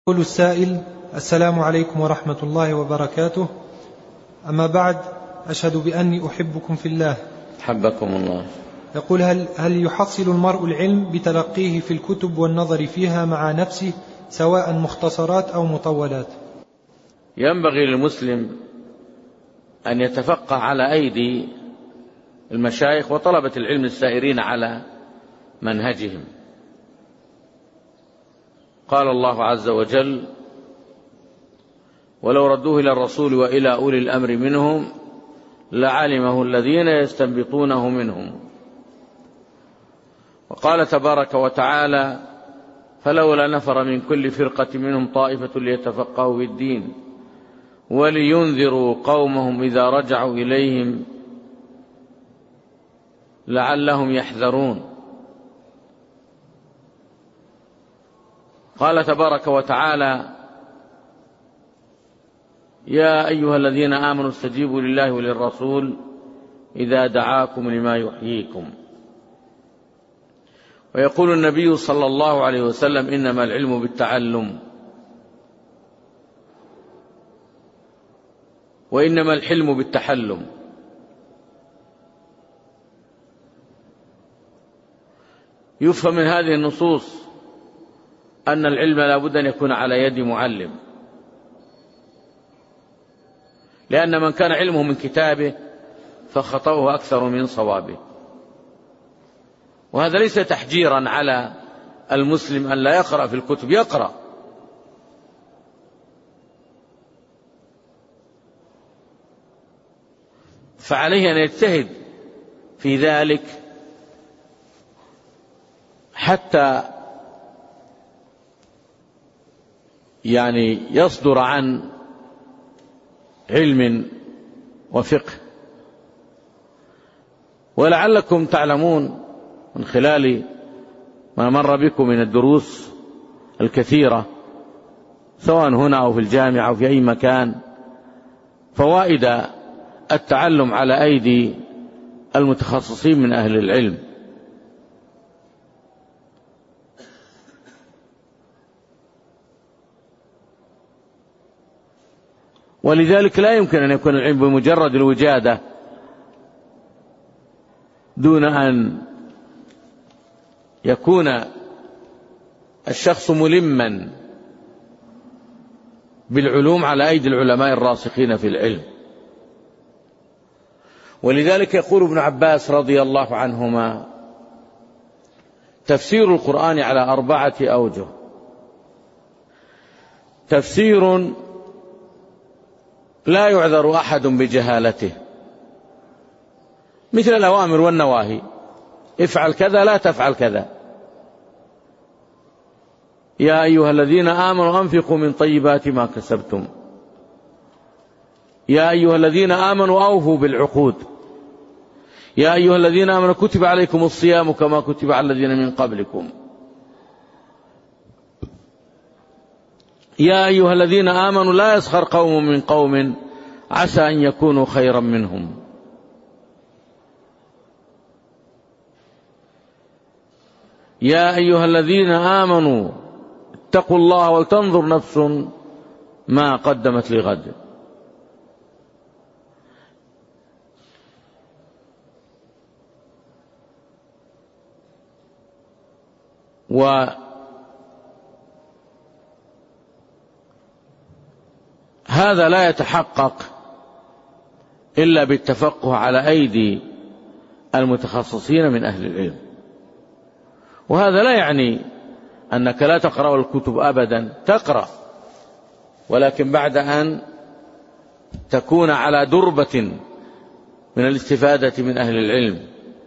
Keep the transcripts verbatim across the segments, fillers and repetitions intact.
يقول السائل: السلام عليكم ورحمة الله وبركاته. أما بعد، أشهد بأني أحبكم في الله. حبكم الله. يقول: هل, هل يحصل المرء العلم بتلقيه في الكتب والنظر فيها مع نفسه، سواء مختصرات أو مطولات؟ ينبغي للمسلم أن يتفقه على أيدي المشايخ وطلبة العلم السائرين على منهجهم. قال الله عز وجل: ولو ردوه إلى الرسول وإلى أولي الأمر منهم لعلمه الذين يستنبطونه منهم. وقال تبارك وتعالى: فلولا نفر من كل فرقة منهم طائفة ليتفقهوا في الدين ولينذروا قومهم إذا رجعوا إليهم لعلهم يحذرون. قال تبارك وتعالى: يا أيها الذين آمنوا استجيبوا لله وللرسول إذا دعاكم لما يحييكم. ويقول النبي صلى الله عليه وسلم: إنما العلم بالتعلم وإنما الحلم بالتحلم. يفهم من هذه النصوص أن العلم لا بد أن يكون على يد معلم، لأن من كان علمه من كتابه فخطأه أكثر من صوابه. وهذا ليس تحجيرا على المسلم أن لا يقرأ في الكتب، يقرأ، فعليه أن يجتهد في ذلك حتى يعني يصدر عن علم وفقه. ولعلكم تعلمون من خلال ما مر بكم من الدروس الكثيرة سواء هنا أو في الجامعة أو في أي مكان فوائد التعلم على أيدي المتخصصين من أهل العلم. ولذلك لا يمكن أن يكون العلم بمجرد الوجادة دون أن يكون الشخص ملما بالعلوم على أيدي العلماء الراسخين في العلم. ولذلك يقول ابن عباس رضي الله عنهما: تفسير القرآن على أربعة أوجه: تفسير لا يعذر أحد بجهالته، مثل الأوامر والنواهي، افعل كذا لا تفعل كذا. يا أيها الذين آمنوا أنفقوا من طيبات ما كسبتم، يا أيها الذين آمنوا أوفوا بالعقود، يا أيها الذين آمنوا كتب عليكم الصيام كما كتب على الذين من قبلكم، يا أيها الذين آمنوا لا يسخر قوم من قوم عسى أن يكونوا خيرا منهم. يا أيها الذين آمنوا اتقوا الله ولتنظر نفس ما قدمت لغد. وهذا لا يتحقق إلا بالتفقه على أيدي المتخصصين من أهل العلم. وهذا لا يعني أنك لا تقرأ الكتب أبدا، تقرأ، ولكن بعد أن تكون على دربة من الاستفادة من أهل العلم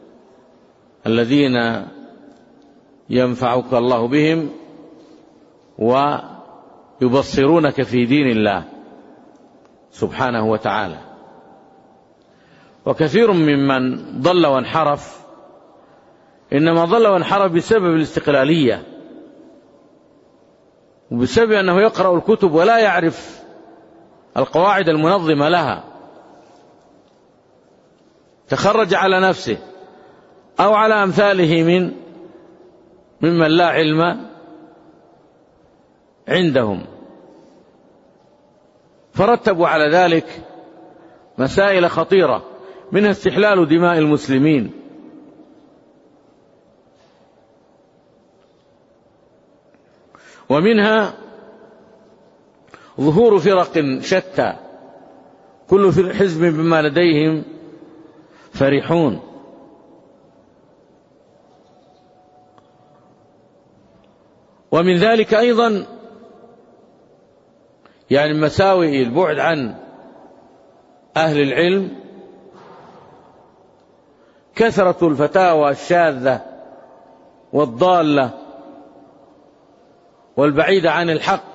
الذين ينفعك الله بهم ويبصرونك في دين الله سبحانه وتعالى. وكثير ممن ضل وانحرف إنما ضل وانحرف بسبب الاستقلالية، وبسبب أنه يقرأ الكتب ولا يعرف القواعد المنظمة لها، تخرج على نفسه أو على أمثاله من ممن لا علم عندهم، فرتبوا على ذلك مسائل خطيرة، منها استحلال دماء المسلمين، ومنها ظهور فرق شتى كل حزب بما لديهم فرحون. ومن ذلك أيضا يعني مساوئ البعد عن أهل العلم كثرة الفتاوى الشاذة والضالة والبعيدة عن الحق،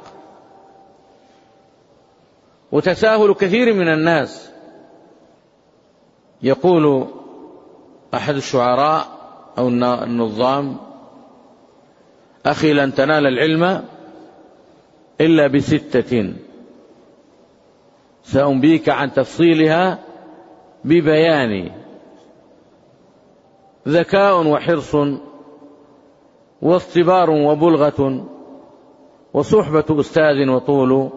وتساهل كثير من الناس. يقول أحد الشعراء أو النظام: أخي لن تنال العلم إلا بستة سأنبيك عن تفصيلها ببيان: ذكاء وحرص واصطبار وبلغة وصحبة أستاذ وطول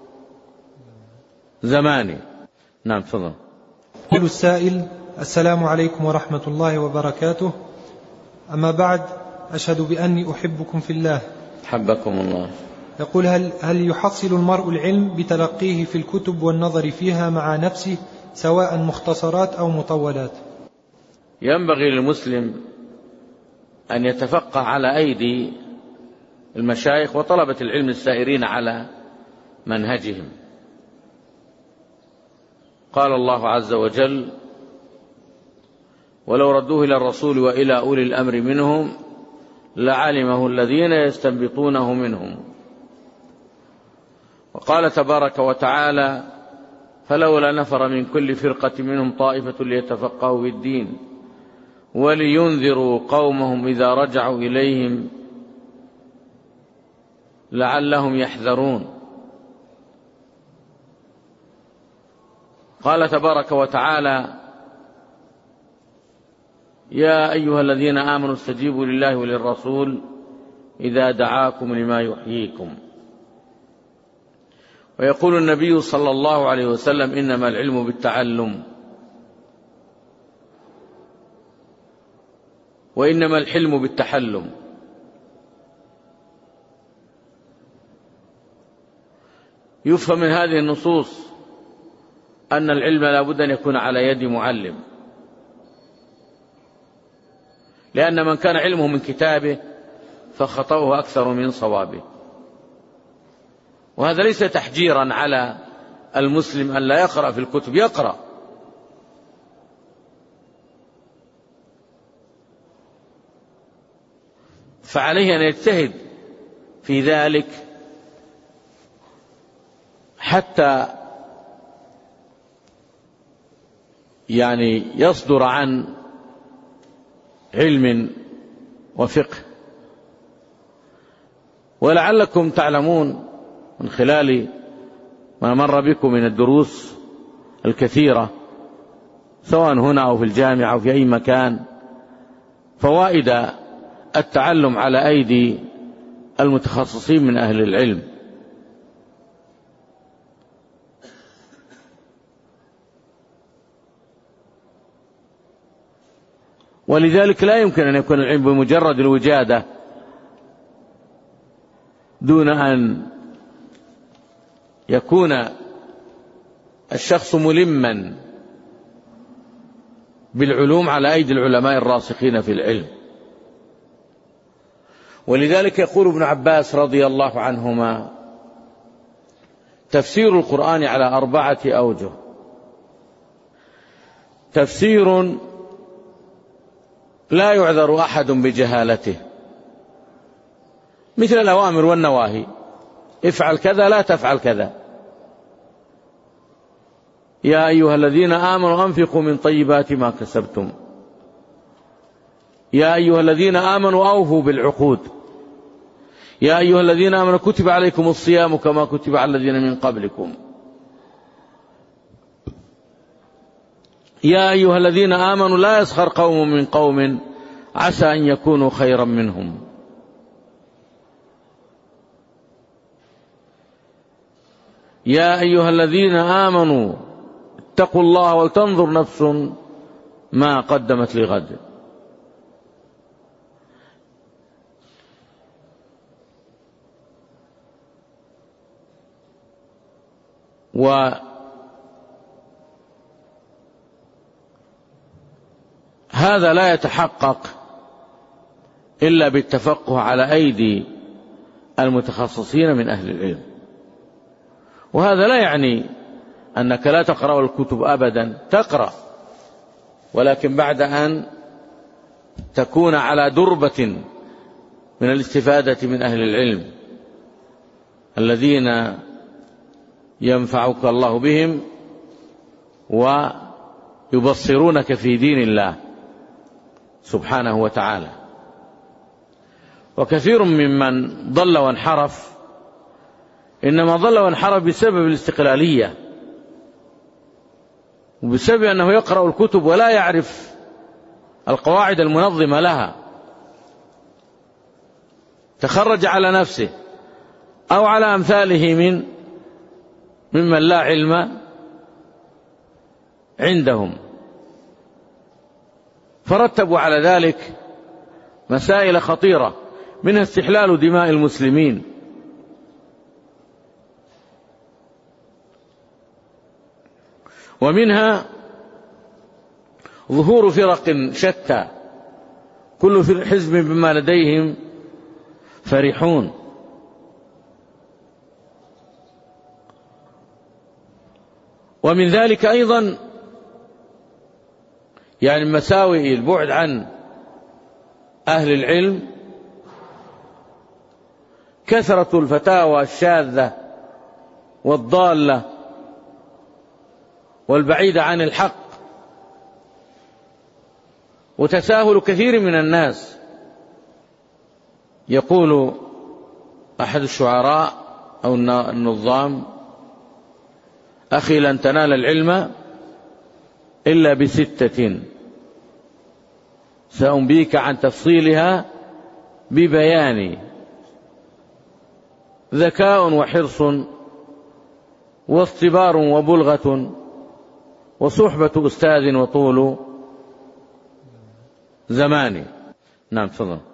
زمان. نعم تفضل. يقول السائل: السلام عليكم ورحمة الله وبركاته، أما بعد، أشهد بأني أحبكم في الله. حبكم الله. يقول: هل, هل يحصل المرء العلم بتلقيه في الكتب والنظر فيها مع نفسه، سواء مختصرات أو مطولات؟ ينبغي للمسلم أن يتفقه على أيدي المشايخ وطلبة العلم السائرين على منهجهم. قال الله عز وجل: ولو ردوه إلى الرسول وإلى أولي الأمر منهم لعلمه الذين يستنبطونه منهم. وقال تبارك وتعالى: فلولا نفر من كل فرقة منهم طائفة ليتفقهوا في الدين ولينذروا قومهم إذا رجعوا إليهم لعلهم يحذرون. قال تبارك وتعالى: يا أيها الذين آمنوا استجيبوا لله وللرسول إذا دعاكم لما يحييكم. ويقول النبي صلى الله عليه وسلم: إنما العلم بالتعلم، وإنما الحلم بالتحلم. يفهم من هذه النصوص أن العلم لا بد أن يكون على يد معلم، لأن من كان علمه من كتابه فخطأه أكثر من صوابه. وهذا ليس تحجيرا على المسلم أن لا يقرأ في الكتب، يقرأ، فعليه أن يجتهد في ذلك حتى يعني يصدر عن علم وفقه. ولعلكم تعلمون من خلال ما مر بكم من الدروس الكثيرة سواء هنا أو في الجامعة أو في أي مكان فوائد التعلم على أيدي المتخصصين من أهل العلم. ولذلك لا يمكن أن يكون العلم بمجرد الوجادة دون أن يكون الشخص ملما بالعلوم على أيدي العلماء الراسخين في العلم. ولذلك يقول ابن عباس رضي الله عنهما: تفسير القرآن على أربعة أوجه: تفسير لا يعذر أحد بجهالته، مثل الأوامر والنواهي، افعل كذا لا تفعل كذا. يا أيها الذين آمنوا أنفقوا من طيبات ما كسبتم، يا أيها الذين آمنوا أوفوا بالعقود، يا أيها الذين آمنوا كتب عليكم الصيام كما كتب على الذين من قبلكم، يا أيها الذين آمنوا لا يسخر قوم من قوم عسى أن يكونوا خيرا منهم. يا أيها الذين آمنوا اتقوا الله ولتنظر نفس ما قدمت لغد. وهذا لا يتحقق إلا بالتفقه على أيدي المتخصصين من أهل العلم. وهذا لا يعني أنك لا تقرأ الكتب أبدا، تقرأ، ولكن بعد أن تكون على دربة من الاستفادة من أهل العلم الذين ينفعك الله بهم ويبصرونك في دين الله سبحانه وتعالى. وكثير ممن ضل وانحرف إنما ضل وانحرف بسبب الاستقلالية، وبسبب أنه يقرأ الكتب ولا يعرف القواعد المنظمة لها، تخرج على نفسه أو على أمثاله من ممن لا علم عندهم، فرتبوا على ذلك مسائل خطيرة، منها استحلال دماء المسلمين، ومنها ظهور فرق شتى كل حزب بما لديهم فرحون. ومن ذلك أيضا يعني مساوئ البعد عن أهل العلم كثرة الفتاوى الشاذة والضالة والبعيدة عن الحق، وتساهل كثير من الناس. يقول أحد الشعراء أو النظام: أخي لن تنال العلم إلا بستة سأنبيك عن تفصيلها ببيان: ذكاء وحرص واصطبار وبلغة وصحبة أستاذ وطول زمان. نعم، تفضل.